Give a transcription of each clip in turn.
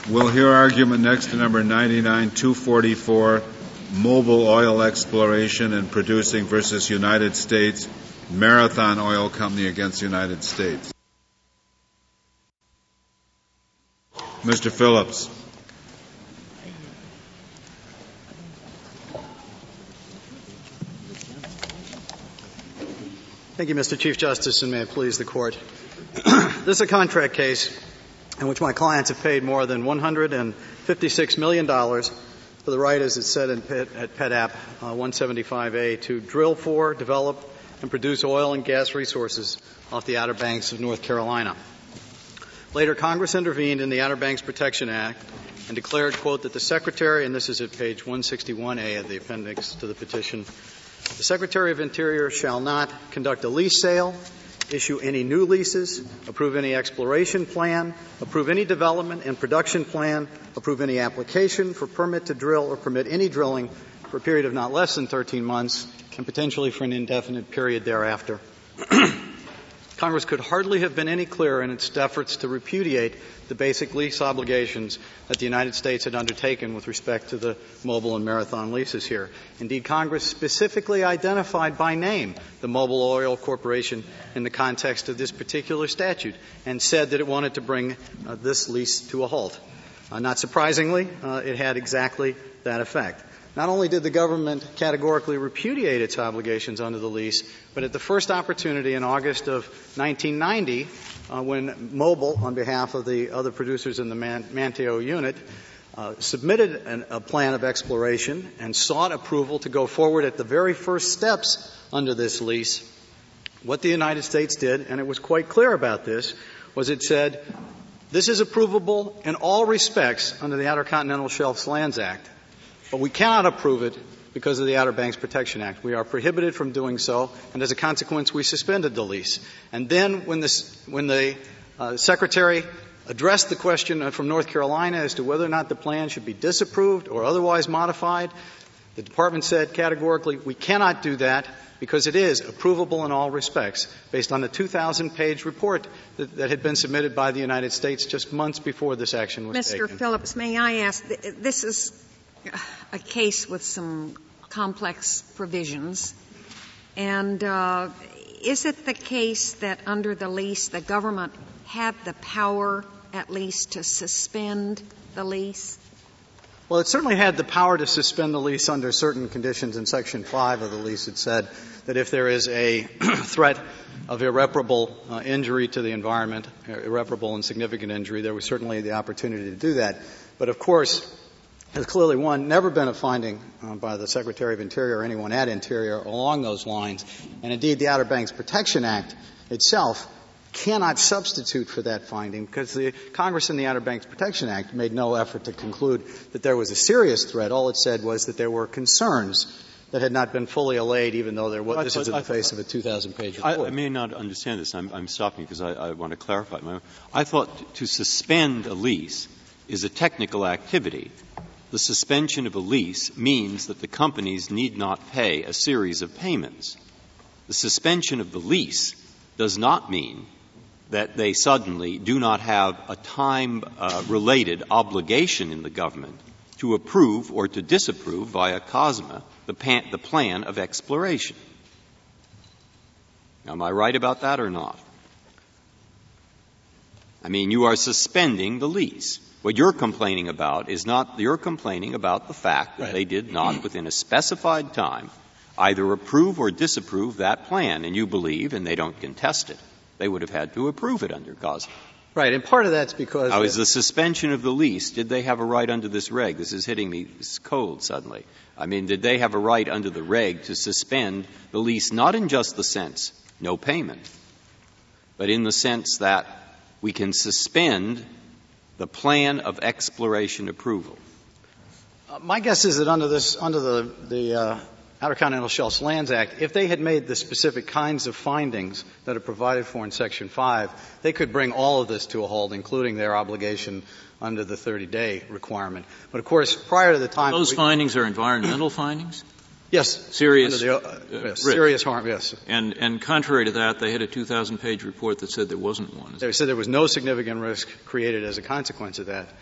We'll hear argument next to number 99-244, Mobil Oil Exploration and Producing versus United States, Marathon Oil Company against the United States. Mr. Phillips. Thank you, Mr. Chief Justice, and may it please the Court. This is a contract case in which my clients have paid more than $156 million for the right, as it said at PEDAP 175A, to drill for, develop, and produce oil and gas resources off the Outer Banks of North Carolina. Later, Congress intervened in the Outer Banks Protection Act and declared, quote, that the Secretary, and this is at page 161A of the appendix to the petition, the Secretary of Interior shall not conduct a lease sale, issue any new leases, approve any exploration plan, approve any development and production plan, approve any application for permit to drill or permit any drilling for a period of not less than 13 months and potentially for an indefinite period thereafter. Congress could hardly have been any clearer in its efforts to repudiate the basic lease obligations that the United States had undertaken with respect to the Mobil and Marathon leases here. Indeed, Congress specifically identified by name the Mobil Oil Corporation in the context of this particular statute and said that it wanted to bring this lease to a halt. Not surprisingly, it had exactly that effect. Not only did the government categorically repudiate its obligations under the lease, but at the first opportunity in August of 1990, when Mobil, on behalf of the other producers in the Manteo unit, submitted a plan of exploration and sought approval to go forward at the very first steps under this lease, what the United States did, and it was quite clear about this, was it said, this is approvable in all respects under the Outer Continental Shelf Lands Act, but we cannot approve it because of the Outer Banks Protection Act. We are prohibited from doing so, and as a consequence, we suspended the lease. And then when the Secretary addressed the question from North Carolina as to whether or not the plan should be disapproved or otherwise modified, the Department said categorically, we cannot do that because it is approvable in all respects, based on a 2,000-page report that had been submitted by the United States just months before this action was taken. Mr. Phillips, may I ask, this is a case with some complex provisions, and is it the case that under the lease the government had the power at least to suspend the lease? Well, it certainly had the power to suspend the lease under certain conditions. In Section 5 of the lease, it said that if there is a threat of irreparable injury to the environment, irreparable and significant injury, there was certainly the opportunity to do that. But, of course, there's clearly never been a finding by the Secretary of Interior or anyone at Interior along those lines. And indeed, the Outer Banks Protection Act itself cannot substitute for that finding because the Congress in the Outer Banks Protection Act made no effort to conclude that there was a serious threat. All it said was that there were concerns that had not been fully allayed, even though this is in the face of a 2,000-page report. I may not understand this. I'm stopping because I want to clarify. I thought to suspend a lease is a technical activity. The suspension of a lease means that the companies need not pay a series of payments. The suspension of the lease does not mean that they suddenly do not have a time-related obligation in the government to approve or to disapprove via COSMA the plan of exploration. Am I right about that or not? I mean, you are suspending the lease. What you're complaining about is not — you're complaining about the fact that they did not, within a specified time, either approve or disapprove that plan, and you believe, and they don't contest it, they would have had to approve it under COSMA. Right, and part of that's because — Now, is the suspension of the lease, did they have a right under this reg? This is hitting me cold suddenly. I mean, did they have a right under the reg to suspend the lease, not in just the sense, no payment, but in the sense that we can suspend the plan of exploration approval? My guess is that under the Outer Continental Shelf Lands Act, if they had made the specific kinds of findings that are provided for in Section 5, they could bring all of this to a halt, including their obligation under the 30-day requirement. But, of course, prior to the time — Those findings are environmental findings? Yes. Serious serious harm, yes. And contrary to that, they had a 2,000-page report that said there wasn't one. They said there was no significant risk created as a consequence of that.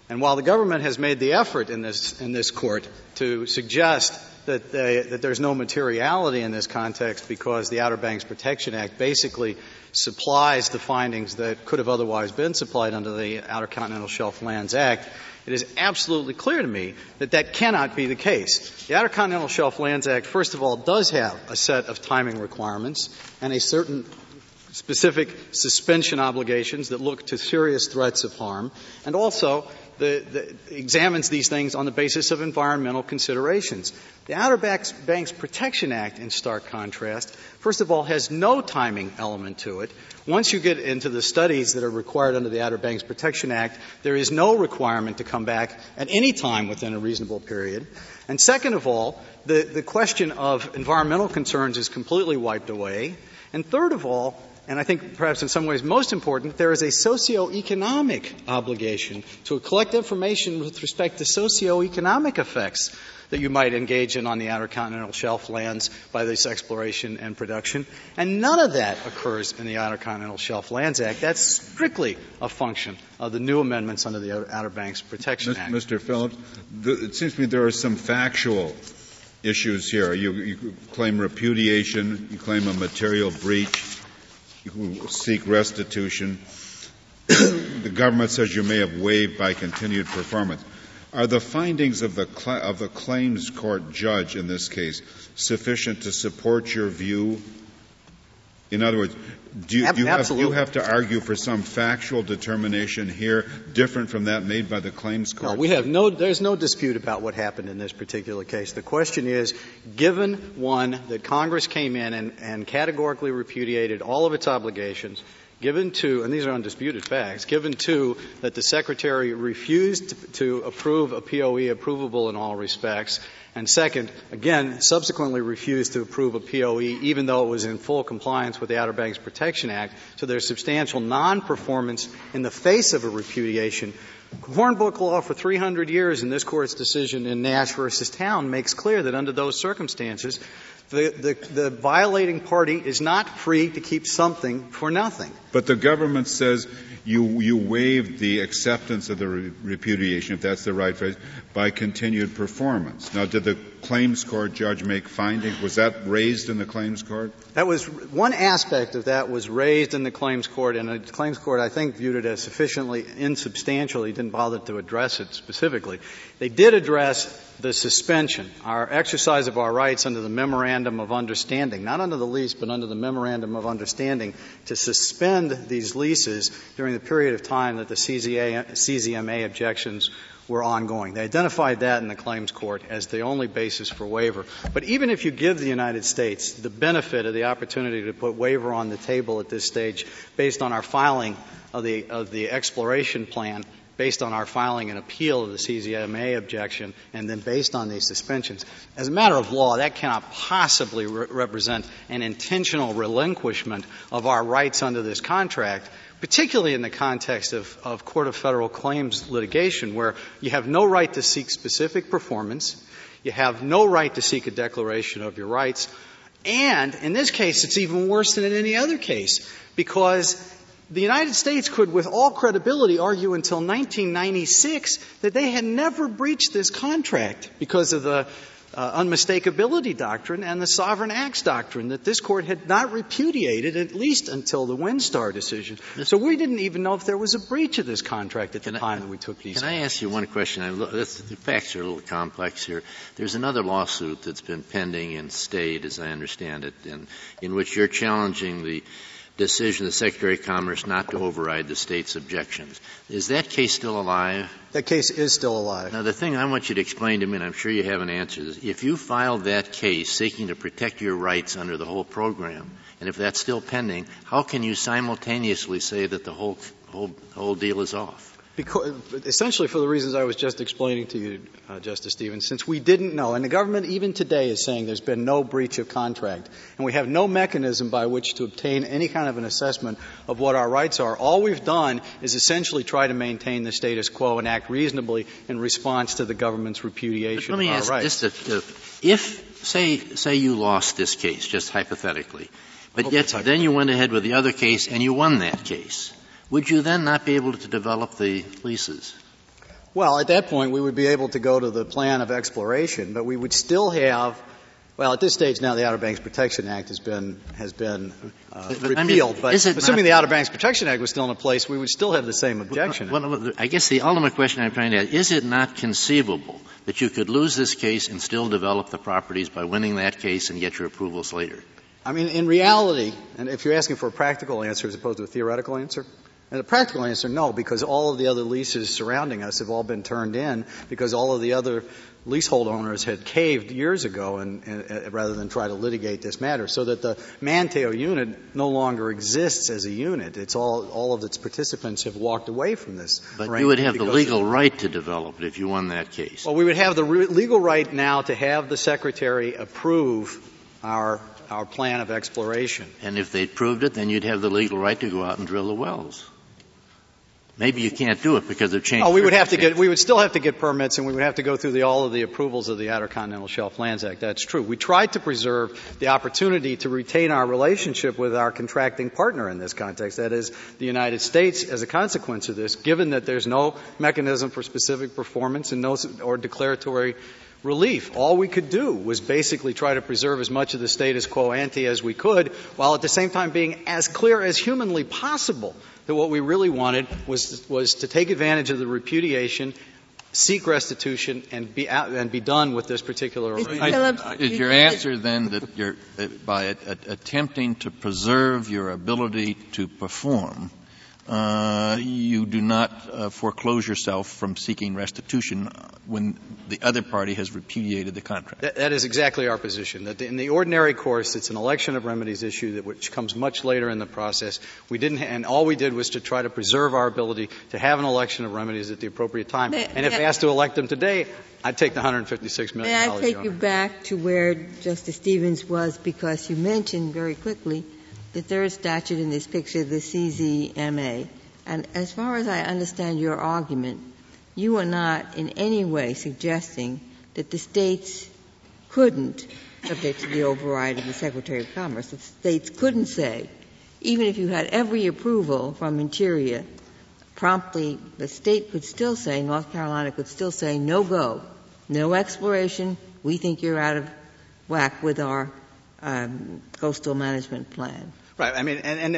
And while the government has made the effort in this court to suggest that there's no materiality in this context because the Outer Banks Protection Act basically supplies the findings that could have otherwise been supplied under the Outer Continental Shelf Lands Act, it is absolutely clear to me that that cannot be the case. The Outer Continental Shelf Lands Act, first of all, does have a set of timing requirements and a certain specific suspension obligations that look to serious threats of harm, and also examines these things on the basis of environmental considerations. The Outer Banks Protection Act, in stark contrast, first of all, has no timing element to it. Once you get into the studies that are required under the Outer Banks Protection Act, there is no requirement to come back at any time within a reasonable period. And second of all, the question of environmental concerns is completely wiped away. And third of all, and I think perhaps in some ways most important, there is a socioeconomic obligation to collect information with respect to socioeconomic effects that you might engage in on the Outer Continental Shelf lands by this exploration and production. And none of that occurs in the Outer Continental Shelf Lands Act. That's strictly a function of the new amendments under the Outer Banks Protection Act. Mr. Phillips, it seems to me there are some factual issues here. You claim repudiation, you claim a material breach, you seek restitution. The government says you may have waived by continued performance. Are the findings of the claims court judge in this case sufficient to support your view? In other words, do you have to argue for some factual determination here different from that made by the claims court? No, there's no dispute about what happened in this particular case. The question is, given one, that Congress came in and categorically repudiated all of its obligations, given two, and these are undisputed facts, given two, that the Secretary refused to approve a POE approvable in all respects, and second, again, subsequently refused to approve a POE even though it was in full compliance with the Outer Banks Protection Act, so there's substantial non-performance in the face of a repudiation. Hornbook law for 300 years in this Court's decision in Nash versus Town makes clear that under those circumstances, the violating party is not free to keep something for nothing. But the government says you waived the acceptance of the repudiation, if that's the right phrase, by continued performance. Now, did the claims court judge make findings? Was that raised in the claims court? That was one aspect of that was raised in the claims court, and the claims court, I think, viewed it as sufficiently insubstantial. He didn't bother to address it specifically. They did address the suspension, our exercise of our rights under the Memorandum of Understanding, not under the lease, but under the Memorandum of Understanding, to suspend these leases during the period of time that the CZMA objections were ongoing. They identified that in the claims court as the only basis for waiver. But even if you give the United States the benefit of the opportunity to put waiver on the table at this stage based on our filing of the exploration plan, based on our filing an appeal of the CZMA objection, and then based on these suspensions, as a matter of law, that cannot possibly represent an intentional relinquishment of our rights under this contract, particularly in the context of Court of Federal Claims litigation, where you have no right to seek specific performance, you have no right to seek a declaration of your rights, and in this case it's even worse than in any other case, because the United States could, with all credibility, argue until 1996 that they had never breached this contract because of the unmistakability doctrine and the sovereign acts doctrine that this Court had not repudiated, at least until the Windstar decision. So we didn't even know if there was a breach of this contract at the time that we took these. Can I ask you one question? The facts are a little complex here. There's another lawsuit that's been pending and stayed, as I understand it, in which you're challenging the decision of the Secretary of Commerce not to override the state's objections. Is that case still alive? That case is still alive. Now, the thing I want you to explain to me, and I'm sure you have an answer, is if you filed that case seeking to protect your rights under the whole program, and if that's still pending, how can you simultaneously say that the whole deal is off? Because, essentially for the reasons I was just explaining to you, Justice Stevens, since we didn't know, and the government even today is saying there's been no breach of contract, and we have no mechanism by which to obtain any kind of an assessment of what our rights are. All we've done is essentially try to maintain the status quo and act reasonably in response to the government's repudiation of our rights. Let me ask this, if, say you lost this case, just hypothetically, but yet then you went ahead with the other case and you won that case, would you then not be able to develop the leases? Well, at that point, we would be able to go to the plan of exploration, but we would still have, well, at this stage now the Outer Banks Protection Act has been repealed. But assuming the Outer Banks Protection Act was still in place, we would still have the same objection. Well, I guess the ultimate question I'm trying to ask, is it not conceivable that you could lose this case and still develop the properties by winning that case and get your approvals later? I mean, in reality, and if you're asking for a practical answer as opposed to a theoretical answer, and the practical answer, no, because all of the other leases surrounding us have all been turned in because all of the other leasehold owners had caved years ago and rather than try to litigate this matter, so that the Manteo unit no longer exists as a unit. It's all of its participants have walked away from this. But you would have the legal right to develop it if you won that case. Well, we would have the legal right now to have the Secretary approve our plan of exploration. And if they proved it, then you'd have the legal right to go out and drill the wells. Maybe you can't do it because they've changed. Oh, we would still have to get permits, and we would have to go through all of the approvals of the Outer Continental Shelf Lands Act. That's true. We tried to preserve the opportunity to retain our relationship with our contracting partner in this context, that is the United States, as a consequence of this, given that there's no mechanism for specific performance and or declaratory relief. All we could do was basically try to preserve as much of the status quo ante as we could, while at the same time being as clear as humanly possible that what we really wanted was to take advantage of the repudiation, seek restitution, and be done with this particular arrangement. Is your answer then that you're by attempting to preserve your ability to perform, you do not foreclose yourself from seeking restitution when the other party has repudiated the contract? That is exactly our position. That in the ordinary course, it's an election of remedies issue which comes much later in the process. And all we did was to try to preserve our ability to have an election of remedies at the appropriate time. And if asked to elect them today, I'd take the $156 million. May I take you back to where Justice Stevens was, because you mentioned very quickly the third statute in this picture, the CZMA. And as far as I understand your argument, you are not in any way suggesting that the states couldn't, subject to the override of the Secretary of Commerce, the states couldn't say, even if you had every approval from Interior, promptly the state could still say, North Carolina could still say, no go, no exploration, we think you're out of whack with our coastal management plan. Right. I mean,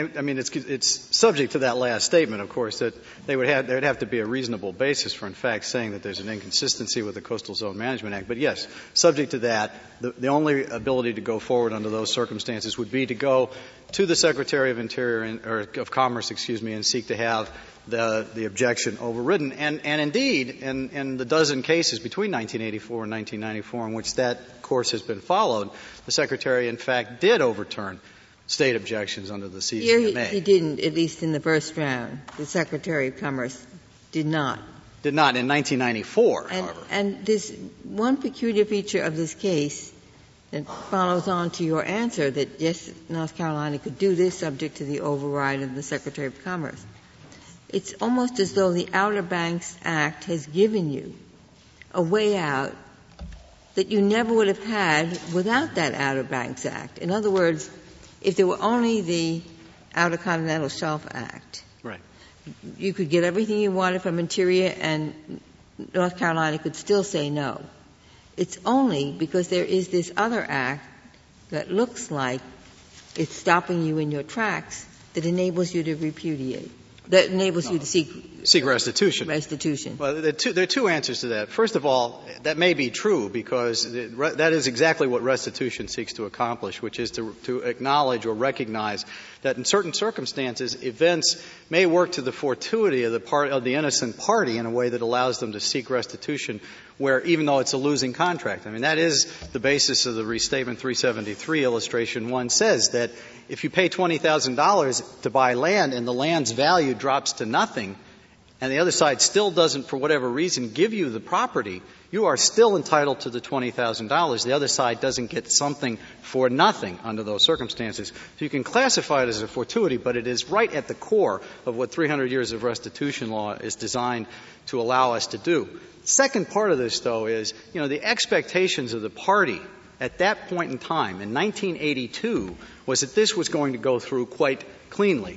it's subject to that last statement, of course, that there'd have to be a reasonable basis for, in fact, saying that there's an inconsistency with the Coastal Zone Management Act. But yes, subject to that, the only ability to go forward under those circumstances would be to go to the Secretary of Interior or of Commerce, and seek to have the objection overridden. And indeed, in the dozen cases between 1984 and 1994 in which that course has been followed, the Secretary, in fact, did overturn state objections under the CZMA. Here he didn't, at least in the first round. The Secretary of Commerce did not. Did not in 1994, however. And this one peculiar feature of this case that follows on to your answer that, yes, North Carolina could do this subject to the override of the Secretary of Commerce. It's almost as though the Outer Banks Act has given you a way out that you never would have had without that Outer Banks Act. In other words, if there were only the Outer Continental Shelf Act, right, you could get everything you wanted from Interior and North Carolina could still say no. It's only because there is this other act that looks like it's stopping you in your tracks that enables you to repudiate, that enables you to seek restitution. Well, there are two answers to that. First of all, that may be true because that is exactly what restitution seeks to accomplish, which is to acknowledge or recognize that in certain circumstances, events may work to the fortuity of the innocent party in a way that allows them to seek restitution, where even though it's a losing contract. I mean, that is the basis of the Restatement 373. Illustration 1 says that if you pay $20,000 to buy land and the land's value drops to nothing, and the other side still doesn't, for whatever reason, give you the property, you are still entitled to the $20,000. The other side doesn't get something for nothing under those circumstances. So you can classify it as a fortuity, but it is right at the core of what 300 years of restitution law is designed to allow us to do. The second part of this, though, is, the expectations of the party at that point in time, in 1982, was that this was going to go through quite cleanly.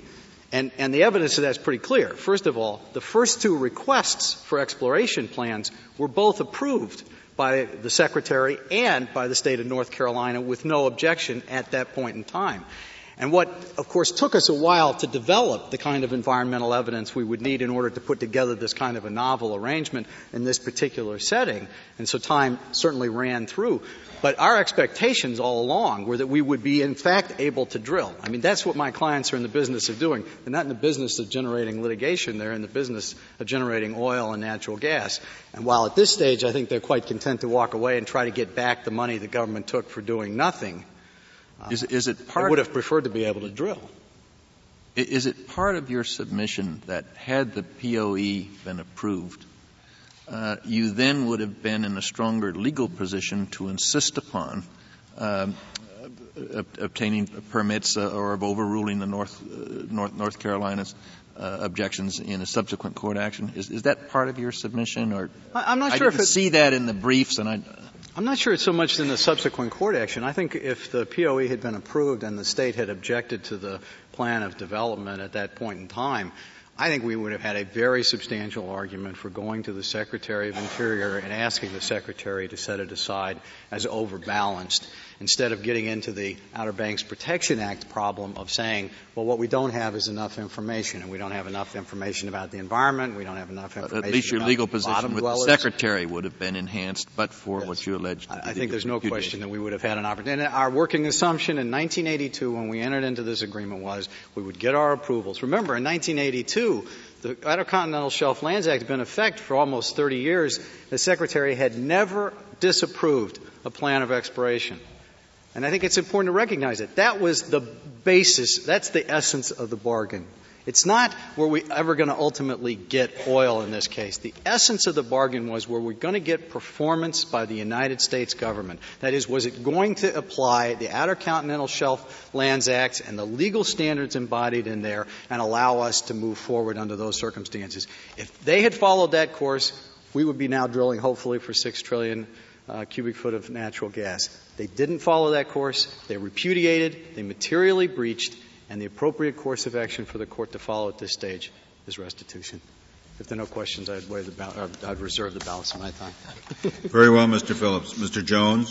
And the evidence of that's pretty clear. First of all, the first two requests for exploration plans were both approved by the Secretary and by the state of North Carolina with no objection at that point in time. And what, of course, took us a while to develop the kind of environmental evidence we would need in order to put together this kind of a novel arrangement in this particular setting. And so time certainly ran through. But our expectations all along were that we would be, in fact, able to drill. I mean, that's what my clients are in the business of doing. They're not in the business of generating litigation. They're in the business of generating oil and natural gas. And while at this stage I think they're quite content to walk away and try to get back the money the government took for doing nothing, is it part I would have preferred to be able to drill. Is it part of your submission that had the POE been approved, you then would have been in a stronger legal position to insist upon obtaining permits or of overruling the North Carolina's objections in a subsequent court action? Is that part of your submission? Or I'm not sure I didn't see that in the briefs, and I'm not sure it's so much in the subsequent court action. I think if the POE had been approved and the state had objected to the plan of development at that point in time, I think we would have had a very substantial argument for going to the Secretary of Interior and asking the Secretary to set it aside as overbalanced instead of getting into the Outer Banks Protection Act problem of saying, well, what we don't have is enough information, and we don't have enough information about the environment, we don't have enough information at least your about legal bottom position with dwellers. the Secretary would have been enhanced, but for what you alleged. I think there's no question that we would have had an opportunity. And our working assumption in 1982 when we entered into this agreement was we would get our approvals. Remember, in 1982, the Outer Continental Shelf Lands Act had been in effect for almost 30 years. The Secretary had never disapproved a plan of exploration. And I think it's important to recognize it. That was the basis, that's the essence of the bargain. It's not were we ever going to ultimately get oil in this case. The essence of the bargain was were we going to get performance by the United States government. That is, was it going to apply the Outer Continental Shelf Lands Act and the legal standards embodied in there and allow us to move forward under those circumstances. If they had followed that course, we would be now drilling hopefully for 6 trillion cubic foot of natural gas. They didn't follow that course. They repudiated. They materially breached. And the appropriate course of action for the court to follow at this stage is restitution. If there are no questions, I'd reserve the balance of my time. Very well, Mr. Phillips. Mr. Jones.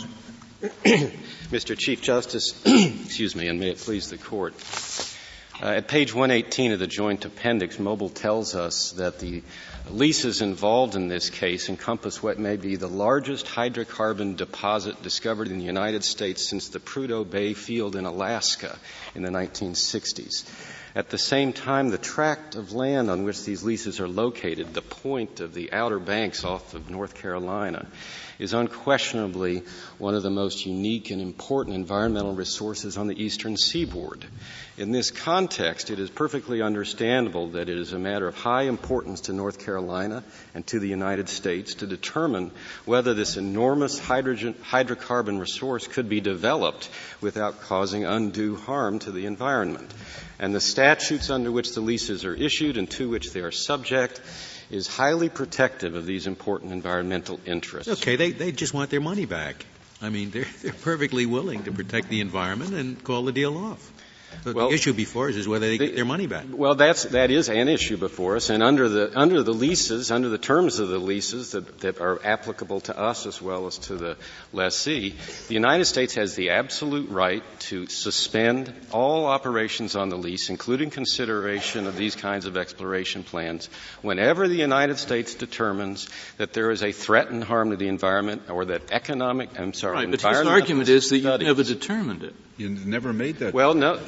Mr. Chief Justice, excuse me, and may it please the Court. At page 118 of the Joint Appendix, Mobil tells us that the leases involved in this case encompass what may be the largest hydrocarbon deposit discovered in the United States since the Prudhoe Bay field in Alaska in the 1960s. At the same time, the tract of land on which these leases are located, the point of the Outer Banks off of North Carolina, is unquestionably one of the most unique and important environmental resources on the eastern seaboard. In this context, it is perfectly understandable that it is a matter of high importance to North Carolina and to the United States to determine whether this enormous hydrocarbon resource could be developed without causing undue harm to the environment. And the statutes under which the leases are issued and to which they are subject is highly protective of these important environmental interests. Okay, they just want their money back. I mean, they're perfectly willing to protect the environment and call the deal off. But the issue before us is whether they get their money back. Well, that is an issue before us, and under the leases, under the terms of the leases that are applicable to us as well as to the lessee, the United States has the absolute right to suspend all operations on the lease, including consideration of these kinds of exploration plans, whenever the United States determines that there is a threat and harm to the environment or that Right, but his argument is that you never determined it. You never made that. Well, no,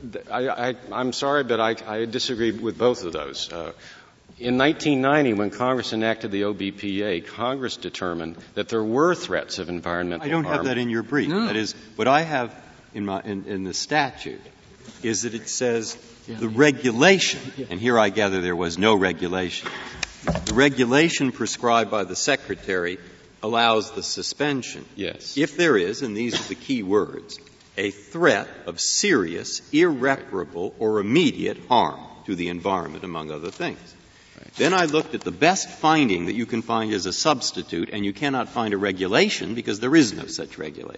I'm sorry, but I disagree with both of those. In 1990, when Congress enacted the OBPA, Congress determined that there were threats of environmental harm. I don't have that in your brief. No. That is, what I have in the statute is that it says the regulation, and here I gather there was no regulation. The regulation prescribed by the Secretary allows the suspension. Yes. If there is, and these are the key words, a threat of serious, irreparable, or immediate harm to the environment, among other things. Right. Then I looked at the best finding that you can find as a substitute, and you cannot find a regulation because there is no such regulation.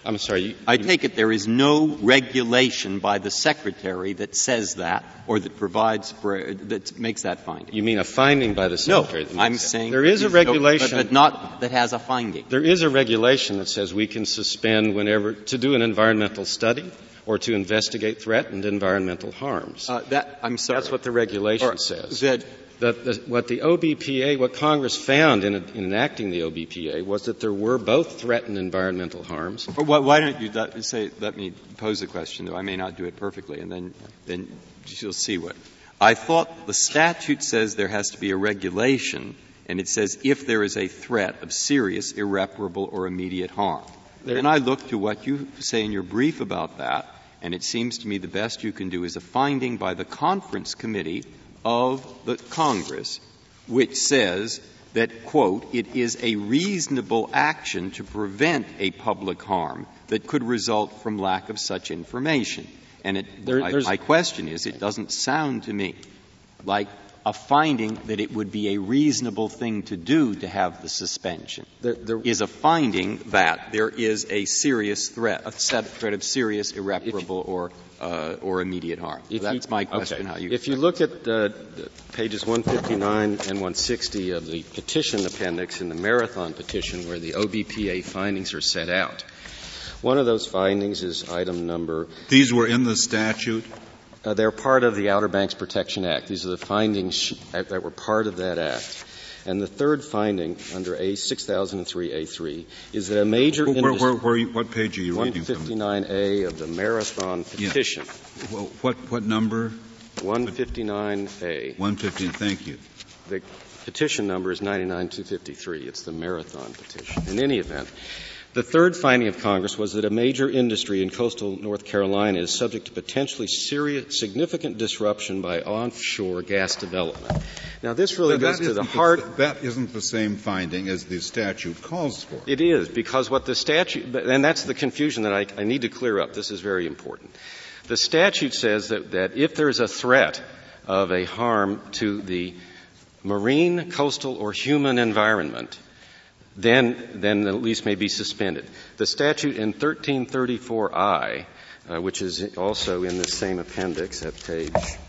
I'm sorry. I take it there is no regulation by the Secretary that says that or that that makes that finding. You mean a finding by the Secretary? No, I'm saying there is a regulation. But not that has a finding. There is a regulation that says we can suspend whenever to do an environmental study or to investigate threatened environmental harms. I'm sorry. That's what the regulation says. What the OBPA, what Congress found in enacting the OBPA was that there were both threatened environmental harms. Why don't you let me pose a question, though I may not do it perfectly, and then you'll see what. I thought the statute says there has to be a regulation, and it says if there is a threat of serious, irreparable, or immediate harm. Then I look to what you say in your brief about that, and it seems to me the best you can do is a finding by the conference committee of the Congress, which says that, quote, it is a reasonable action to prevent a public harm that could result from lack of such information. And my question is, it doesn't sound to me like a finding that it would be a reasonable thing to do to have the suspension. There is a finding that there is a serious threat, a threat of serious, irreparable, or immediate harm. That's my question. Okay. If you look at pages 159 and 160 of the petition appendix in the Marathon petition where the OBPA findings are set out, one of those findings is item number. These were in the statute? They're part of the Outer Banks Protection Act. These are the findings that were part of that act. And the third finding under A6003A3 is that a major industry. What page are you reading from? 159A of the Marathon petition. Yeah. What number? 159A. 115. Thank you. The petition number is 99253. It's the Marathon petition. In any event, the third finding of Congress was that a major industry in coastal North Carolina is subject to potentially significant disruption by offshore gas development. Now, this really goes to the heart. That isn't the same finding as the statute calls for. It is, because what the statute, and that's the confusion that I need to clear up. This is very important. The statute says that if there is a threat of a harm to the marine, coastal, or human environment, then the lease may be suspended. The statute in 1334I, which is also in the same appendix at page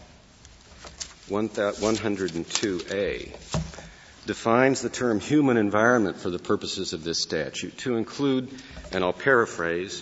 102A, defines the term human environment for the purposes of this statute to include, and I'll paraphrase,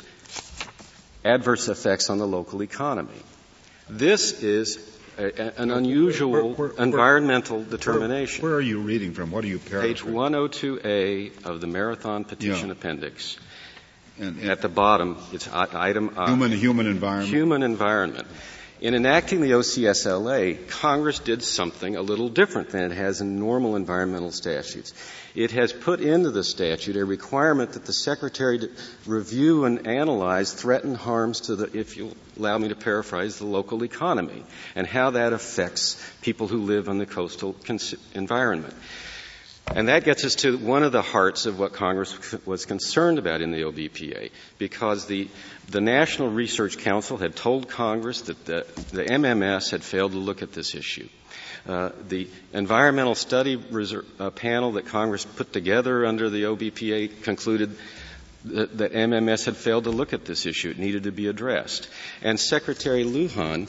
adverse effects on the local economy. This is an unusual environmental determination. Where are you reading from? What are you paraphrasing? Page 102A of the Marathon Petition Appendix. And at the bottom, it's item I. Human environment. Human environment. In enacting the OCSLA, Congress did something a little different than it has in normal environmental statutes. It has put into the statute a requirement that the Secretary review and analyze threatened harms to the, if you'll allow me to paraphrase, the local economy and how that affects people who live in the coastal environment. And that gets us to one of the hearts of what Congress was concerned about in the OBPA, because the National Research Council had told Congress that the MMS had failed to look at this issue. The environmental study panel that Congress put together under the OBPA concluded that MMS had failed to look at this issue. It needed to be addressed. And Secretary Lujan,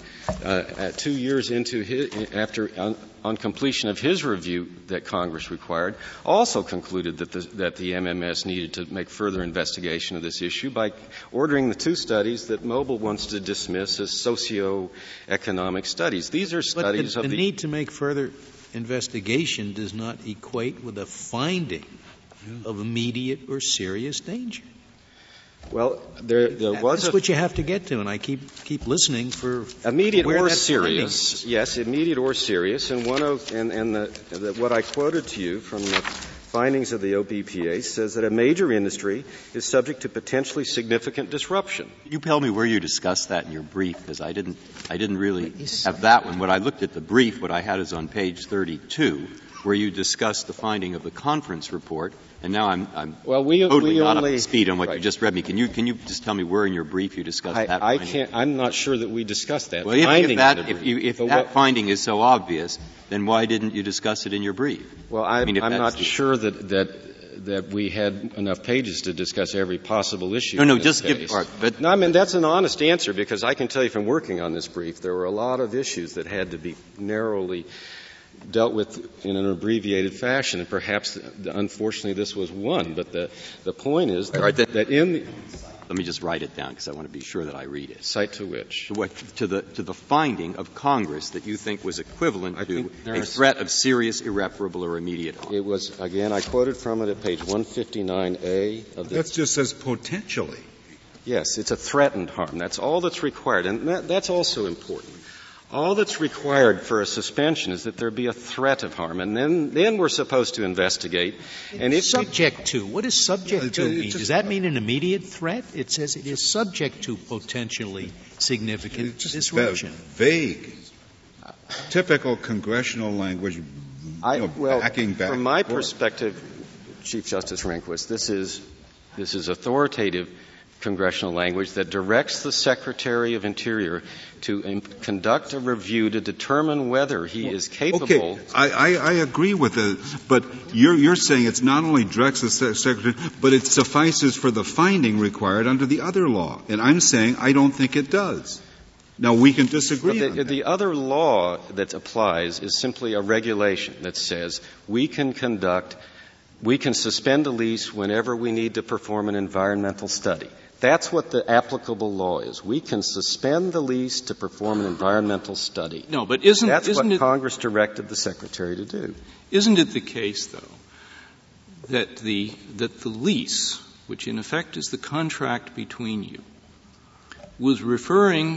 2 years into on completion of his review that Congress required, also concluded that the MMS needed to make further investigation of this issue by ordering the two studies that Mobile wants to dismiss as socio-economic studies. These are studies the need to make further investigation does not equate with a finding of immediate or serious danger. Well, there was that's what you have to get to, and I keep listening for immediate where or that serious. Yes, immediate or serious. And what I quoted to you from the findings of the OBPA says that a major industry is subject to potentially significant disruption. You tell me where you discussed that in your brief, because I didn't really have that one. When I looked at the brief, what I had is on page 32, where you discussed the finding of the conference report. And now I'm totally not up to speed on what you just read me. Can you just tell me where in your brief you discussed that finding? I'm not sure that we discussed that. Well, if that finding is so obvious, then why didn't you discuss it in your brief? Well, I'm not sure that that we had enough pages to discuss every possible issue. No, just give. But no, I mean that's an honest answer, because I can tell you from working on this brief, there were a lot of issues that had to be narrowly dealt with in an abbreviated fashion, and perhaps, unfortunately, this was one. But the point is that in the let me just write it down because I want to be sure that I read it. Cite to which? To the finding of Congress that you think was equivalent to a threat of serious, irreparable, or immediate harm. It was, again, I quoted from it at page 159A of the... That just says potentially. Yes, it's a threatened harm. That's all that's required. And that's also important. All that's required for a suspension is that there be a threat of harm, and then we're supposed to investigate. And if subject to, what does subject to mean? Does that mean an immediate threat? It says it is subject to potentially significant disruption. Vague. Typical congressional language. Backing back. From my perspective, Chief Justice Rehnquist, this is authoritative congressional language that directs the Secretary of Interior to conduct a review to determine whether he is capable. Okay, I agree with it, but you're saying it's not only directs the Secretary, but it suffices for the finding required under the other law. And I'm saying I don't think it does. Now, we can disagree on that. The other law that applies is simply a regulation that says we can suspend a lease whenever we need to perform an environmental study. That's what the applicable law is. We can suspend the lease to perform an environmental study. No, but that's what Congress directed the Secretary to do. Isn't it the case, though, that the lease, which in effect is the contract between you, was referring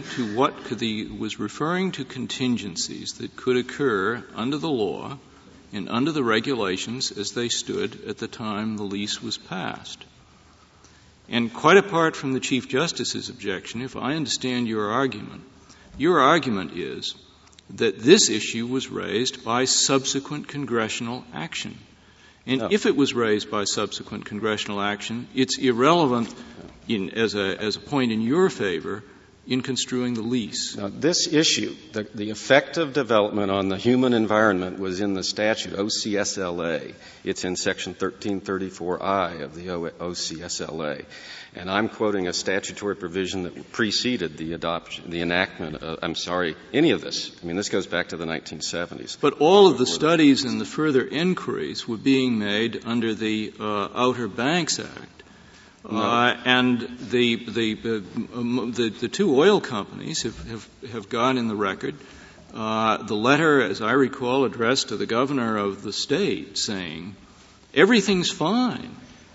to contingencies that could occur under the law and under the regulations as they stood at the time the lease was passed? And quite apart from the Chief Justice's objection, if I understand your argument is that this issue was raised by subsequent congressional action. And if it was raised by subsequent congressional action, it's irrelevant as a point in your favor in construing the lease. Now, this issue, the effect of development on the human environment was in the statute, OCSLA. It's in Section 1334I of the OCSLA. And I'm quoting a statutory provision that preceded the enactment any of this. I mean, this goes back to the 1970s. But all of the studies and the further inquiries were being made under the Outer Banks Act. And the two oil companies have gone in the record. The letter, as I recall, addressed to the governor of the state saying everything's fine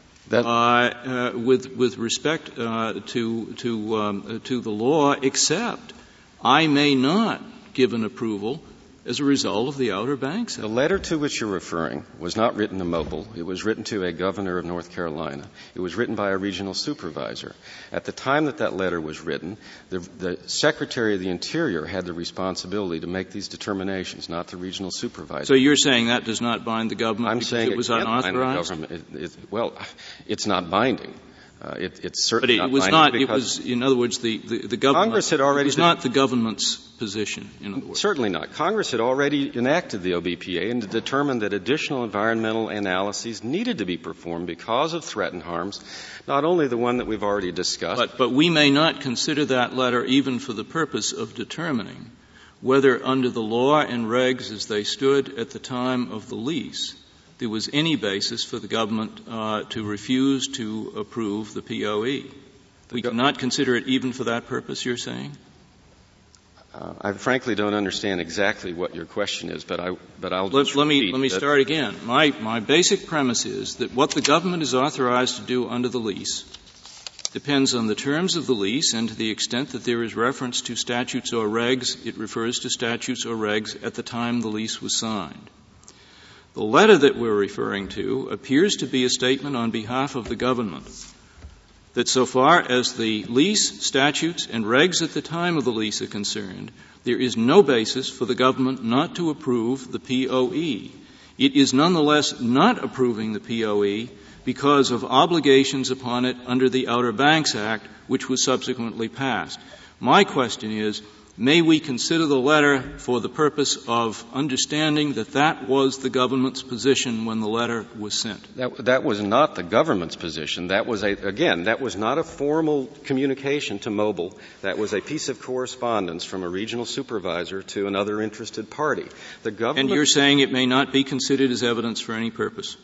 with respect to the law, except I may not give an approval as a result of the Outer Banks Act. The letter to which you're referring was not written to Mobile. It was written to a governor of North Carolina. It was written by a regional supervisor. At the time that letter was written, the Secretary of the Interior had the responsibility to make these determinations, not the regional supervisor. So you're saying that does not bind the government I'm because saying it was unauthorized? Well, it's not binding. It's certainly not binding. But it was not, in other words, the government. Congress had already. It was not the government's position, in other words. Certainly not. Congress had already enacted the OBPA and determined that additional environmental analyses needed to be performed because of threatened harms, not only the one that we've already discussed. But we may not consider that letter even for the purpose of determining whether under the law and regs as they stood at the time of the lease, there was any basis for the government to refuse to approve the POE. We cannot consider it even for that purpose, you're saying? I frankly don't understand exactly what your question is, but I'll just let me start again. My basic premise is that what the government is authorized to do under the lease depends on the terms of the lease, and to the extent that there is reference to statutes or regs, it refers to statutes or regs at the time the lease was signed. The letter that we're referring to appears to be a statement on behalf of the government that so far as the lease, statutes, and regs at the time of the lease are concerned, there is no basis for the government not to approve the POE. It is nonetheless not approving the POE because of obligations upon it under the Outer Banks Act, which was subsequently passed. My question is, may we consider the letter for the purpose of understanding that that was the government's position when the letter was sent? That was not the government's position. That was that was not a formal communication to Mobil. That was a piece of correspondence from a regional supervisor to another interested party. The government. And you're saying it may not be considered as evidence for any purpose?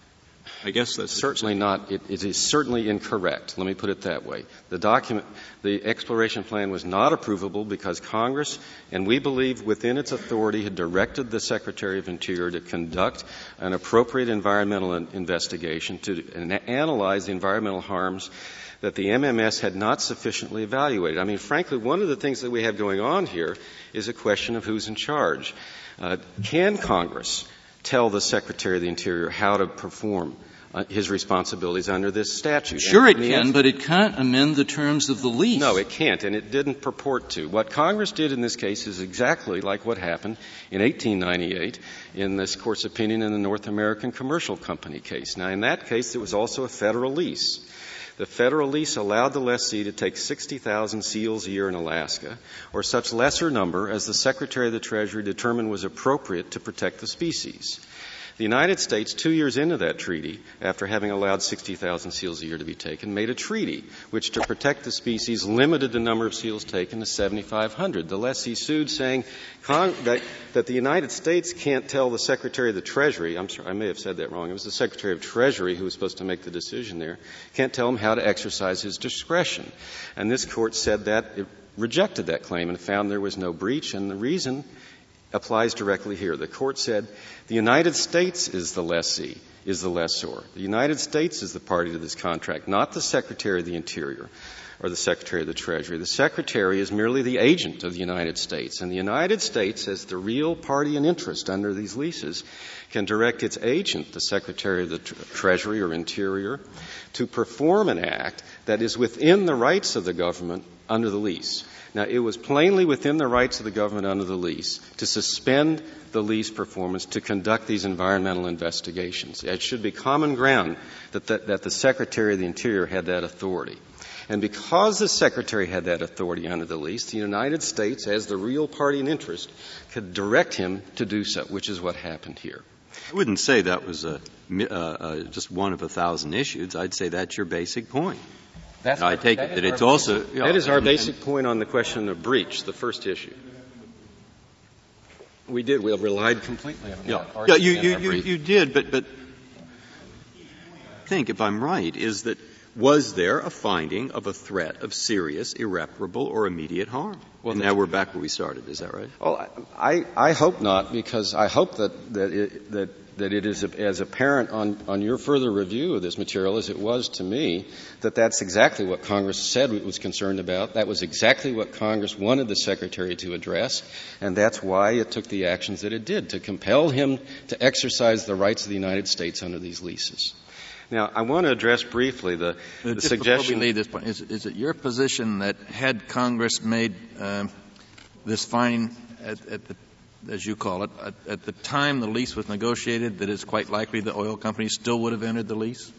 I guess that's certainly not. It is certainly incorrect. Let me put it that way. The exploration plan was not approvable because Congress, and we believe within its authority, had directed the Secretary of Interior to conduct an appropriate environmental investigation to analyze the environmental harms that the MMS had not sufficiently evaluated. I mean, frankly, one of the things that we have going on here is a question of who's in charge. Can Congress tell the Secretary of the Interior how to perform his responsibilities under this statute? Sure it can, but it can't amend the terms of the lease. No, it can't, and it didn't purport to. What Congress did in this case is exactly like what happened in 1898 in this Court's opinion in the North American Commercial Company case. Now, in that case, it was also a federal lease. The federal lease allowed the lessee to take 60,000 seals a year in Alaska, or such lesser number as the Secretary of the Treasury determined was appropriate to protect the species. The United States, 2 years into that treaty, after having allowed 60,000 seals a year to be taken, made a treaty which, to protect the species, limited the number of seals taken to 7,500. The lessee sued, saying that the United States can't tell the Secretary of the Treasury — I'm sorry, I may have said that wrong. It was the Secretary of Treasury who was supposed to make the decision there — can't tell him how to exercise his discretion. And this Court said that it rejected that claim and found there was no breach, and the reason applies directly here. The Court said the United States is the lessee, is the lessor. The United States is the party to this contract, not the Secretary of the Interior or the Secretary of the Treasury. The Secretary is merely the agent of the United States, and the United States, as the real party in interest under these leases, can direct its agent, the Secretary of the Treasury or Interior, to perform an act that is within the rights of the government under the lease. Now, it was plainly within the rights of the government under the lease to suspend the lease performance to conduct these environmental investigations. It should be common ground that the Secretary of the Interior had that authority. And because the Secretary had that authority under the lease, the United States, as the real party in interest, could direct him to do so, which is what happened here. I wouldn't say that was just one of 1,000 issues. I'd say that's your basic point. I take it that it's also... That is our basic point on the question of breach, the first issue. We did. We relied completely on that. Yeah, you did, but I think, if I'm right, is that was there a finding of a threat of serious, irreparable, or immediate harm? Well, and now we're back where we started. Is that right? Well, I hope not, because I hope that it is as apparent on your further review of this material as it was to me, that that's exactly what Congress said it was concerned about. That was exactly what Congress wanted the Secretary to address, and that's why it took the actions that it did, to compel him to exercise the rights of the United States under these leases. Now, I want to address briefly the suggestion... Before we leave this point, is it your position that had Congress made this finding as you call it, at the time the lease was negotiated, that it's quite likely the oil companies still would have entered the lease?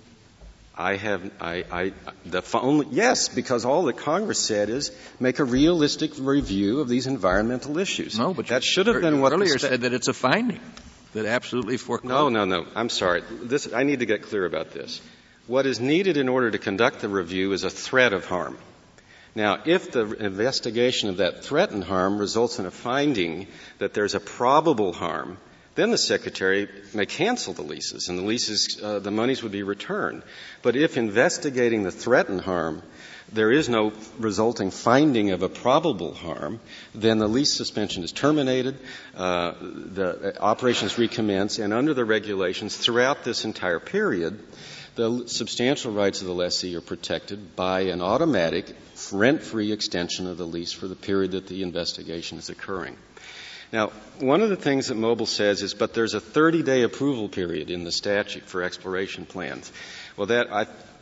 Yes, because all that Congress said is make a realistic review of these environmental issues. No, but that should have been what earlier said that it's a finding that absolutely foreclosed. No. I'm sorry. I need to get clear about this. What is needed in order to conduct the review is a threat of harm. Now, if the investigation of that threatened harm results in a finding that there's a probable harm, then the Secretary may cancel the leases, and the monies would be returned. But if investigating the threatened harm, there is no resulting finding of a probable harm, then the lease suspension is terminated, the operations recommence, and under the regulations throughout this entire period, the substantial rights of the lessee are protected by an automatic, rent-free extension of the lease for the period that the investigation is occurring. Now, one of the things that Mobil says is, but there's a 30-day approval period in the statute for exploration plans. Well,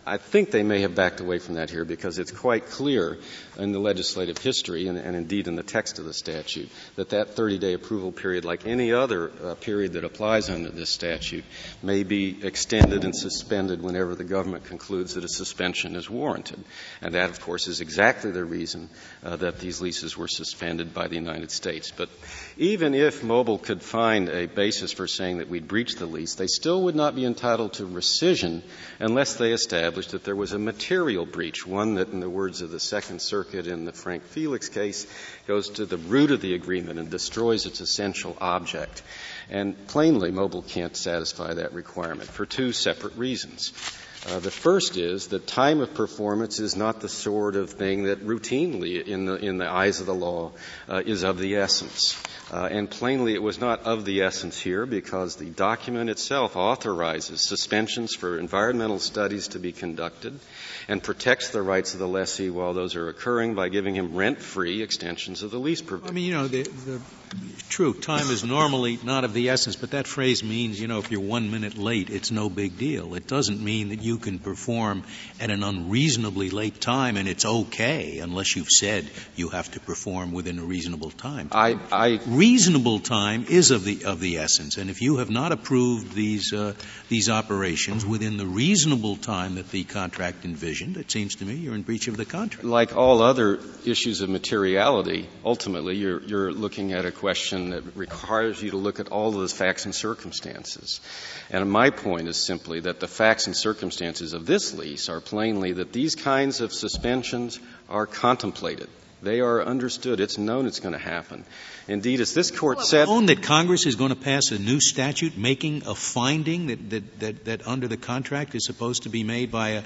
I think they may have backed away from that here because it's quite clear in the legislative history and indeed in the text of the statute that 30-day approval period, like any other period that applies under this statute, may be extended and suspended whenever the government concludes that a suspension is warranted. And that, of course, is exactly the reason that these leases were suspended by the United States. But even if Mobil could find a basis for saying that we'd breached the lease, they still would not be entitled to rescission unless they established that there was a material breach, one that, in the words of the Second Circuit in the Frank Felix case, goes to the root of the agreement and destroys its essential object. And plainly, Mobil can't satisfy that requirement for two separate reasons. The first is that time of performance is not the sort of thing that routinely, in the eyes of the law, is of the essence. And plainly, it was not of the essence here because the document itself authorizes suspensions for environmental studies to be conducted and protects the rights of the lessee while those are occurring by giving him rent-free extensions of the lease provision. I mean, true, time is normally not of the essence, but that phrase means, if you're 1 minute late, it's no big deal. It doesn't mean that you can perform at an unreasonably late time and it's okay unless you've said you have to perform within a reasonable time. Reasonable time is of the essence, and if you have not approved these operations within the reasonable time that the contract envisioned, it seems to me you're in breach of the contract. Like all other issues of materiality, ultimately you're looking at a question that requires you to look at all of those facts and circumstances. And my point is simply that the facts and circumstances of this lease are plainly that these kinds of suspensions are contemplated. They are understood. It's known it's going to happen. Indeed, as this Court said... known that Congress is going to pass a new statute making a finding that under the contract is supposed to be made by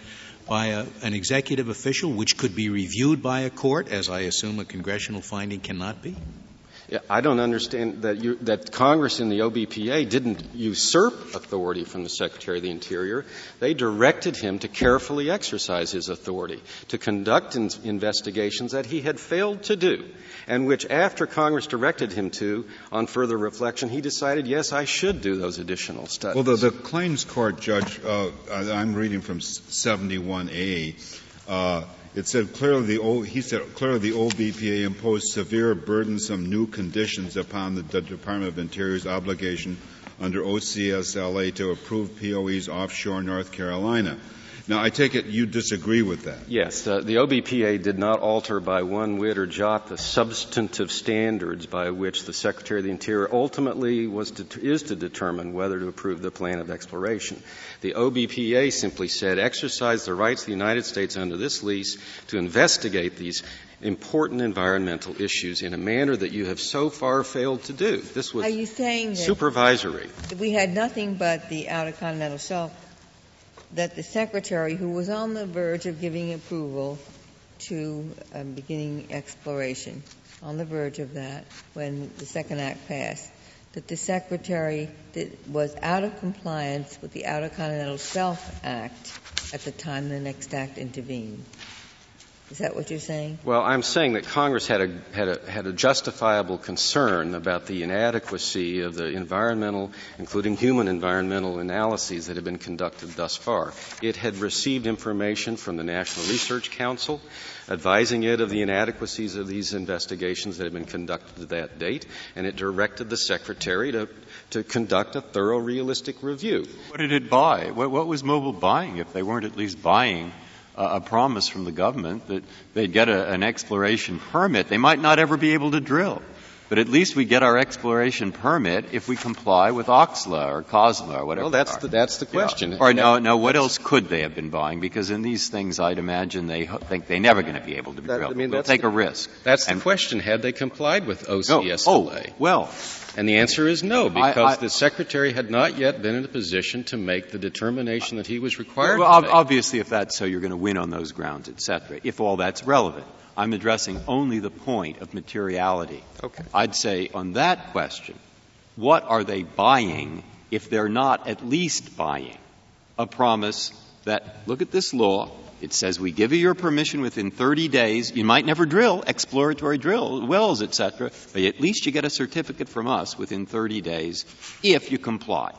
an executive official, which could be reviewed by a court, as I assume a congressional finding cannot be? Yeah, I don't understand that Congress in the OBPA didn't usurp authority from the Secretary of the Interior. They directed him to carefully exercise his authority, to conduct investigations that he had failed to do, and which after Congress directed him to, on further reflection, he decided, yes, I should do those additional studies. Well, the claims court judge, I'm reading from 71A, it said clearly the OBPA imposed severe, burdensome new conditions upon the Department of Interior's obligation under OCSLA to approve POEs offshore North Carolina. Now, I take it you disagree with that. Yes. The OBPA did not alter by one whit or jot the substantive standards by which the Secretary of the Interior ultimately is to determine whether to approve the plan of exploration. The OBPA simply said exercise the rights of the United States under this lease to investigate these important environmental issues in a manner that you have so far failed to do. This was Are you saying supervisory. That we had nothing but the Outer Continental Shelf, that the Secretary, who was on the verge of giving approval to beginning exploration, on the verge of that when the Second Act passed, that the Secretary was out of compliance with the Outer Continental Shelf Act at the time the next act intervened? Is that what you're saying? Well, I'm saying that Congress had a justifiable concern about the inadequacy of the environmental, including human environmental analyses that have been conducted thus far. It had received information from the National Research Council advising it of the inadequacies of these investigations that had been conducted to that date, and it directed the Secretary to conduct a thorough, realistic review. What did it buy? What was Mobil buying if they weren't at least buying a promise from the government that they'd get an exploration permit? They might not ever be able to drill, but at least we get our exploration permit if we comply with OXLA or COSLA or whatever. Well, that's the question. Yeah. Or no, what else could they have been buying? Because in these things, I'd imagine they think they're never going to be able to be drilled. They'll take a risk. That's the question. Had they complied with OCSLA? Oh, well. And the answer is no, because the Secretary had not yet been in a position to make the determination that he was required to make. Obviously, if that's so, you're going to win on those grounds, et cetera, if all that's relevant. I'm addressing only the point of materiality. Okay. I'd say on that question, what are they buying if they're not at least buying a promise that, look at this law, it says we give you your permission within 30 days. You might never drill, exploratory drill, wells, et cetera, but at least you get a certificate from us within 30 days if you comply.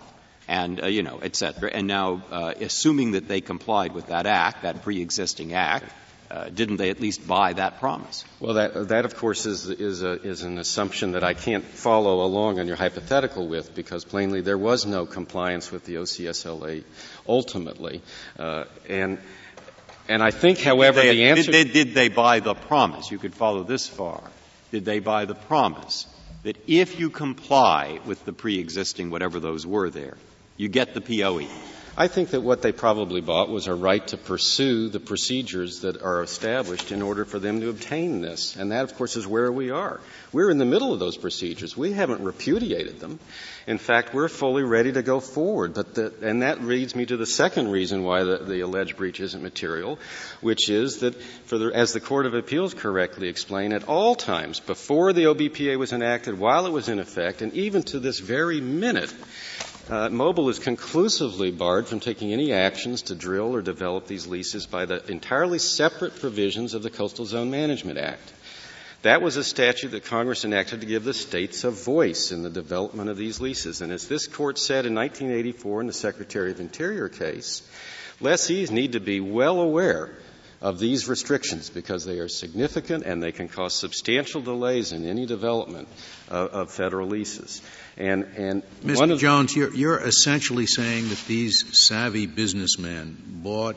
and, et cetera. And now, assuming that they complied with that act, that pre-existing act, didn't they at least buy that promise? Well, that of course is an assumption that I can't follow along on your hypothetical with, because plainly there was no compliance with the OCSLA ultimately, and I think, however, the answer did they buy the promise? You could follow this far. Did they buy the promise that if you comply with the pre-existing whatever those were there, you get the POE? I think that what they probably bought was a right to pursue the procedures that are established in order for them to obtain this. And that, of course, is where we are. We're in the middle of those procedures. We haven't repudiated them. In fact, we're fully ready to go forward. And that leads me to the second reason why the alleged breach isn't material, which is that, as the Court of Appeals correctly explained, at all times, before the OBPA was enacted, while it was in effect, and even to this very minute, Mobil is conclusively barred from taking any actions to drill or develop these leases by the entirely separate provisions of the Coastal Zone Management Act. That was a statute that Congress enacted to give the states a voice in the development of these leases. And as this Court said in 1984 in the Secretary of Interior case, lessees need to be well aware of these restrictions because they are significant and they can cause substantial delays in any development of federal leases. And Mr. Jones, you're essentially saying that these savvy businessmen bought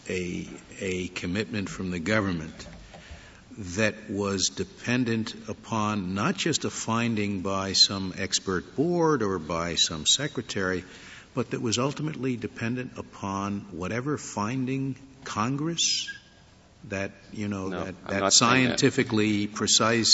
a commitment from the government that was dependent upon not just a finding by some expert board or by some secretary, but that was ultimately dependent upon whatever finding Congress that scientifically precise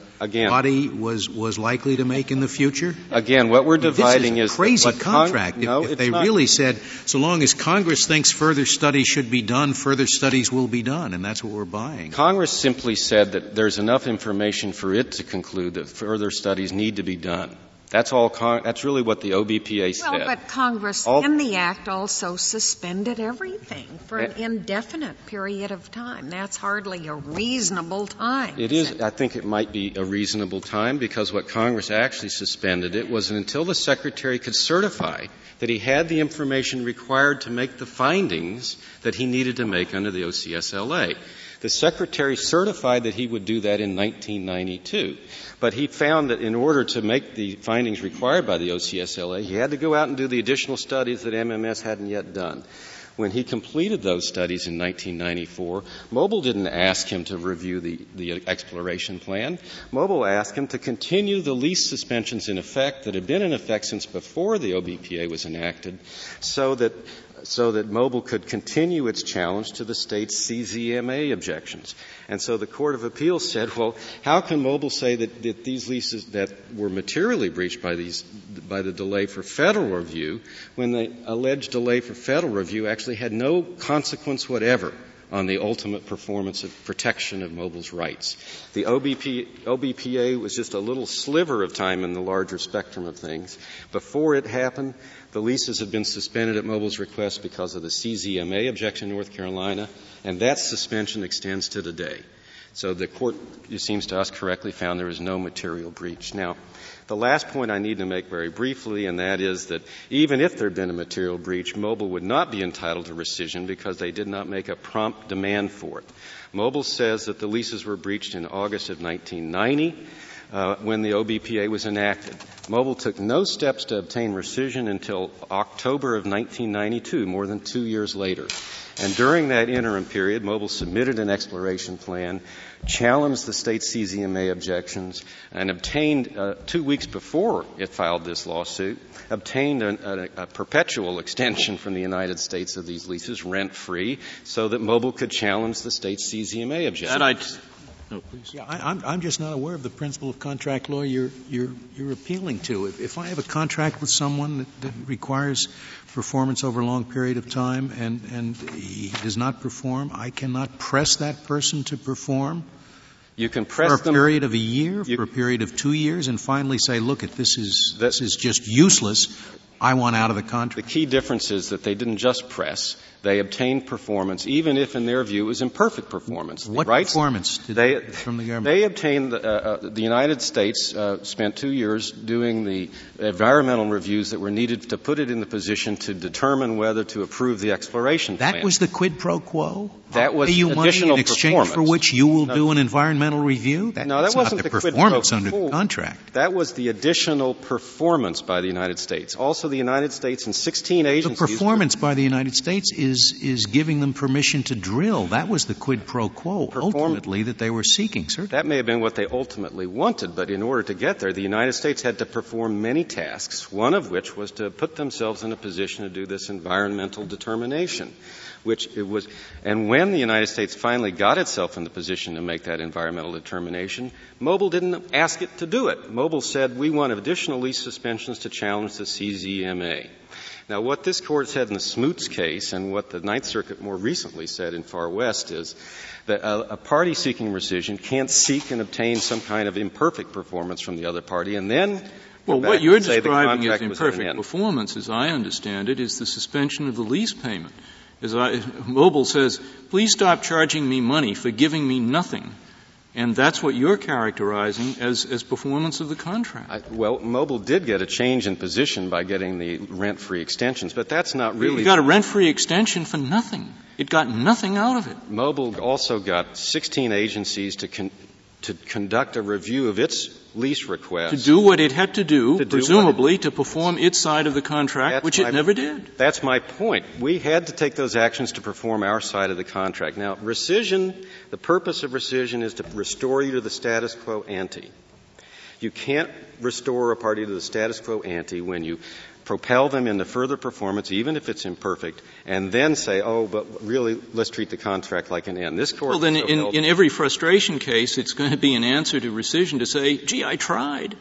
body was likely to make in the future? Again, what we're dividing is crazy contract. If they really said, so long as Congress thinks further studies should be done, further studies will be done, and that's what we're buying. Congress simply said that there's enough information for it to conclude that further studies need to be done. That's all. That's really what the OBPA said. Well, but Congress in the Act also suspended everything for an indefinite period of time. That's hardly a reasonable time. It is. I think it might be a reasonable time because what Congress actually suspended it was until the Secretary could certify that he had the information required to make the findings that he needed to make under the OCSLA. The Secretary certified that he would do that in 1992. But he found that in order to make the findings required by the OCSLA, he had to go out and do the additional studies that MMS hadn't yet done. When he completed those studies in 1994, Mobil didn't ask him to review the exploration plan. Mobil asked him to continue the lease suspensions in effect that had been in effect since before the OBPA was enacted so that Mobil could continue its challenge to the state's CZMA objections. And so the Court of Appeals said, well, how can Mobil say that these leases that were materially breached by the delay for federal review when the alleged delay for federal review actually had no consequence whatever on the ultimate performance of protection of Mobil's rights? The OBPA was just a little sliver of time in the larger spectrum of things. Before it happened, the leases had been suspended at Mobil's request because of the CZMA objection in North Carolina, and that suspension extends to today. So the Court, it seems to us correctly, found there was no material breach. Now, the last point I need to make very briefly, and that is that even if there had been a material breach, Mobil would not be entitled to rescission because they did not make a prompt demand for it. Mobil says that the leases were breached in August of 1990 when the OBPA was enacted. Mobil took no steps to obtain rescission until October of 1992, more than 2 years later. And during that interim period, Mobil submitted an exploration plan, challenged the state's CZMA objections, and obtained, 2 weeks before it filed this lawsuit, obtained a perpetual extension from the United States of these leases, rent-free, so that Mobil could challenge the state's CZMA objections. Yeah, I'm just not aware of the principle of contract law you're appealing to. If I have a contract with someone that requires performance over a long period of time and he does not perform, I cannot press that person to perform. You can press for a period of a year, for a period of 2 years, and finally say, look, this is just useless. I want out of the contract. The key difference is that they didn't just press. They obtained performance, even if, in their view, it was imperfect performance. What performance did they get from the government? They obtained, the United States spent 2 years doing the environmental reviews that were needed to put it in the position to determine whether to approve the exploration plan. That was the quid pro quo? That was pay you additional money in exchange performance. For which you will do an environmental review? No, that wasn't not the quid performance pro under quo. the contract. That was the additional performance by the United States. Also, the United States and 16 agencies. The performance by the United States is giving them permission to drill. That was the quid pro quo, ultimately, that they were seeking, sir. That may have been what they ultimately wanted, but in order to get there, the United States had to perform many tasks, one of which was to put themselves in a position to do this environmental determination, and when the United States finally got itself in the position to make that environmental determination, Mobil didn't ask it to do it. Mobil said, we want additional lease suspensions to challenge the CZMA. Now, what this Court said in the Smoots case and what the Ninth Circuit more recently said in Far West is that a party seeking rescission can't seek and obtain some kind of imperfect performance from the other party and then well, what you're describing as imperfect performance, as I understand it, is the suspension of the lease payment. Mobil says, please stop charging me money for giving me nothing. And that's what you're characterizing as performance of the contract. Well, Mobil did get a change in position by getting the rent-free extensions, but that's not really... It got a rent-free extension for nothing. It got nothing out of it. Mobil also got 16 agencies to conduct a review of its lease request. To do what it had to do, presumably, to perform its side of the contract, which it never did. That's my point. We had to take those actions to perform our side of the contract. Now, rescission, the purpose of rescission is to restore you to the status quo ante. You can't restore a party to the status quo ante when you propel them into further performance, even if it's imperfect, and then say, oh, but really, let's treat the contract like an end. This Court... Well, then in every frustration case, it's going to be an answer to rescission to say, gee, I tried.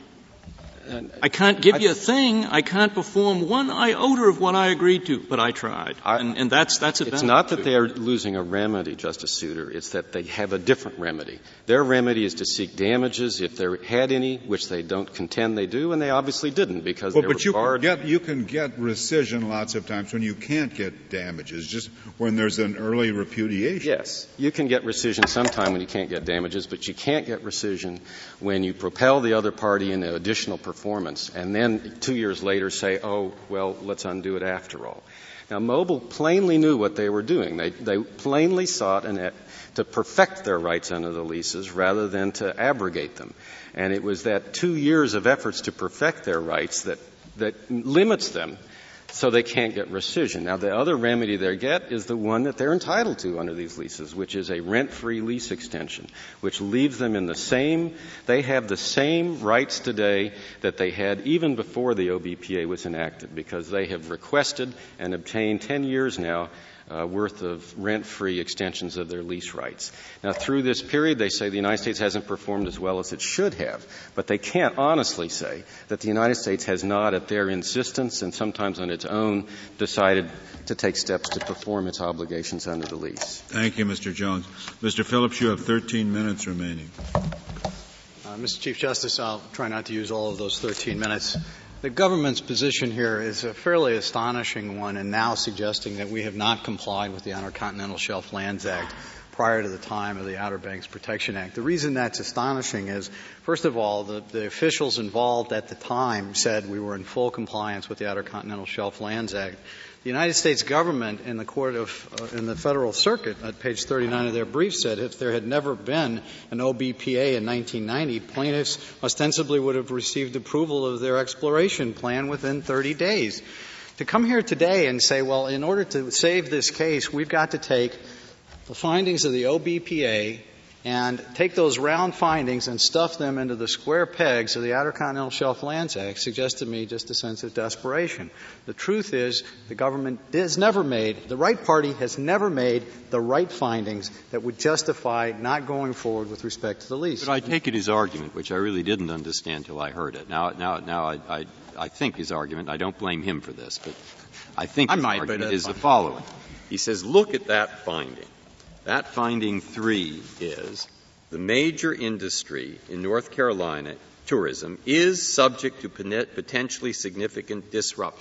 I can't give you a thing. I can't perform one iota of what I agreed to, but I tried. And that's a It's not that they are losing a remedy, Justice Souter. It's that they have a different remedy. Their remedy is to seek damages if they had any, which they don't contend they do, and they obviously didn't because they were barred. You can get rescission lots of times when you can't get damages, just when there's an early repudiation. Yes. You can get rescission sometime when you can't get damages, but you can't get rescission when you propel the other party into additional performance and then 2 years later say, oh, well, let's undo it after all. Now, Mobil plainly knew what they were doing. They plainly sought to perfect their rights under the leases rather than to abrogate them. And it was that 2 years of efforts to perfect their rights that limits them so they can't get rescission. Now, the other remedy they get is the one that they're entitled to under these leases, which is a rent-free lease extension, which leaves them in they have the same rights today that they had even before the OBPA was enacted, because they have requested and obtained 10 years now worth of rent-free extensions of their lease rights. Now, through this period, they say the United States hasn't performed as well as it should have, but they can't honestly say that the United States has not, at their insistence and sometimes on its own, decided to take steps to perform its obligations under the lease. Thank you, Mr. Jones. Mr. Phillips, you have 13 minutes remaining. Mr. Chief Justice, I'll try not to use all of those 13 minutes. The government's position here is a fairly astonishing one in now suggesting that we have not complied with the Outer Continental Shelf Lands Act prior to the time of the Outer Banks Protection Act. The reason that's astonishing is, first of all, the officials involved at the time said we were in full compliance with the Outer Continental Shelf Lands Act. The United States government in the Federal Circuit at page 39 of their brief said if there had never been an OBPA in 1990, plaintiffs ostensibly would have received approval of their exploration plan within 30 days. To come here today and say, well, in order to save this case, we've got to take the findings of the OBPA and take those round findings and stuff them into the square pegs of the Outer Continental Shelf Lands Act suggests to me just a sense of desperation. The truth is the government the right party has never made the right findings that would justify not going forward with respect to the lease. But I take it his argument, which I really didn't understand till I heard it. Now I think his argument, I don't blame him for this, but I think his argument is the following. He says, look at that finding. That finding 3 is the major industry in North Carolina, tourism, is subject to potentially significant disruption.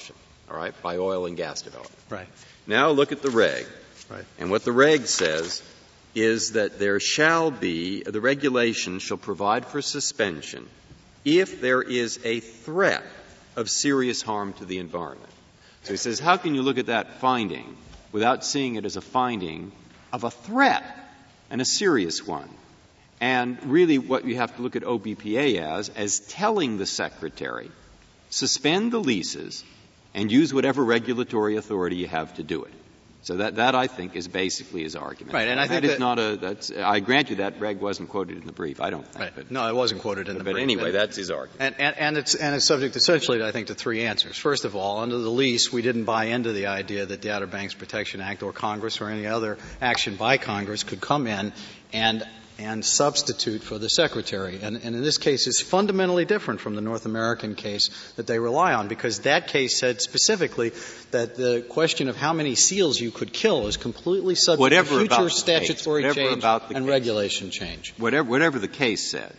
all right, by oil and gas development. Right. Now look at the reg. Right. And what the reg says is that there shall be, the regulation shall provide for suspension if there is a threat of serious harm to the environment. So he says, how can you look at that finding without seeing it as a finding of a threat, and a serious one? And really what you have to look at OBPA as telling the Secretary, suspend the leases and use whatever regulatory authority you have to do it. So that I think is basically his argument. Right, and I think that is not I grant you that reg wasn't quoted in the brief. I don't think. Right. But, no, it wasn't quoted in the brief. But anyway, that's his argument. And it's subject essentially, I think, to three answers. First of all, under the lease, we didn't buy into the idea that the Outer Banks Protection Act or Congress or any other action by Congress could come in and substitute for the Secretary. And in this case, it's fundamentally different from the North American case that they rely on, because that case said specifically that the question of how many seals you could kill is completely subject to future statutory change and regulation change. Whatever the case said,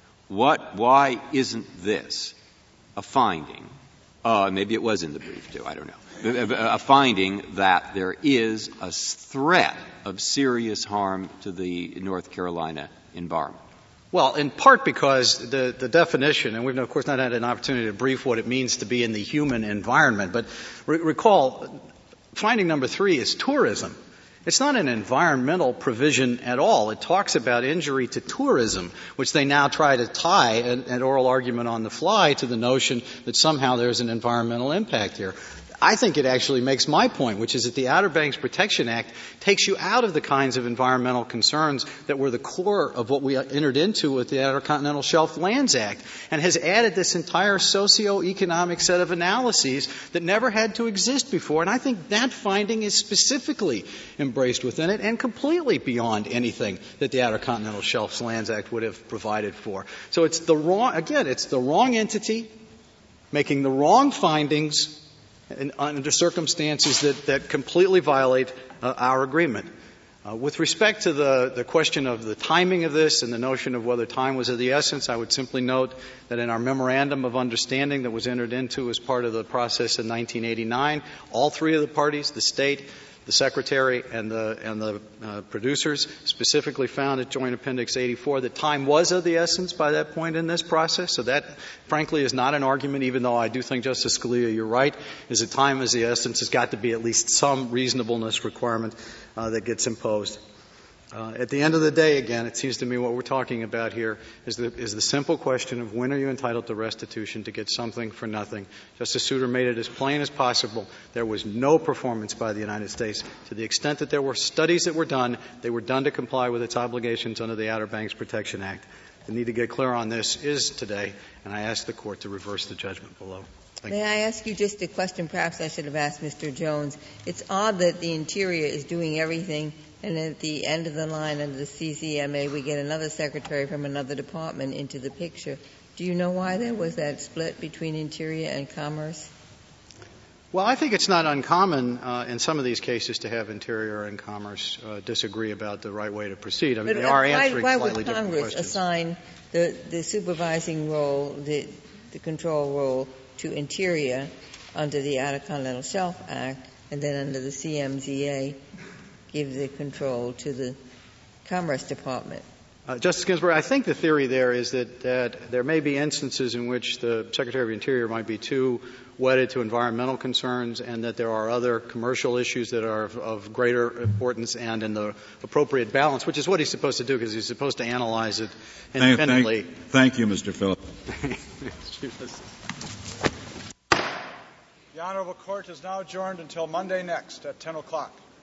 why isn't this a finding? Maybe it was in the brief, too. I don't know. A finding that there is a threat of serious harm to the North Carolina environment. Well, in part because the definition, and we've of course not had an opportunity to brief what it means to be in the human environment, but recall, finding number 3 is tourism. It's not an environmental provision at all. It talks about injury to tourism, which they now try to tie an oral argument on the fly to the notion that somehow there's an environmental impact here. I think it actually makes my point, which is that the Outer Banks Protection Act takes you out of the kinds of environmental concerns that were the core of what we entered into with the Outer Continental Shelf Lands Act, and has added this entire socio-economic set of analyses that never had to exist before. And I think that finding is specifically embraced within it and completely beyond anything that the Outer Continental Shelf Lands Act would have provided for. So it's the wrong entity making the wrong findings and under circumstances that completely violate our agreement. With respect to the question of the timing of this and the notion of whether time was of the essence, I would simply note that in our memorandum of understanding that was entered into as part of the process in 1989, all three of the parties, the state, the Secretary, and the producers, specifically found at Joint Appendix 84 that time was of the essence by that point in this process. So that, frankly, is not an argument, even though I do think, Justice Scalia, you're right, is that time is the essence. There's got to be at least some reasonableness requirement that gets imposed. At the end of the day, again, it seems to me what we're talking about here is the simple question of when are you entitled to restitution to get something for nothing. Justice Souter made it as plain as possible. There was no performance by the United States. To the extent that there were studies that were done, they were done to comply with its obligations under the Outer Banks Protection Act. The need to get clear on this is today, and I ask the Court to reverse the judgment below. May I ask you just a question perhaps I should have asked Mr. Jones? It's odd that the Interior is doing everything, and at the end of the line under the CCMA we get another secretary from another department into the picture. Do you know why there was that split between Interior and Commerce? Well, I think it's not uncommon in some of these cases to have Interior and Commerce disagree about the right way to proceed. I mean, they are answering slightly different questions. Why would Congress assign the supervising role, the control role, to Interior under the Outer Continental Shelf Act, and then under the CMZA give the control to the Commerce Department? Justice Ginsburg, I think the theory there is that there may be instances in which the Secretary of Interior might be too wedded to environmental concerns, and that there are other commercial issues that are of greater importance and in the appropriate balance, which is what he's supposed to do, because he's supposed to analyze it independently. Thank you, Mr. Phillips. The Honorable Court is now adjourned until Monday next at 10 o'clock.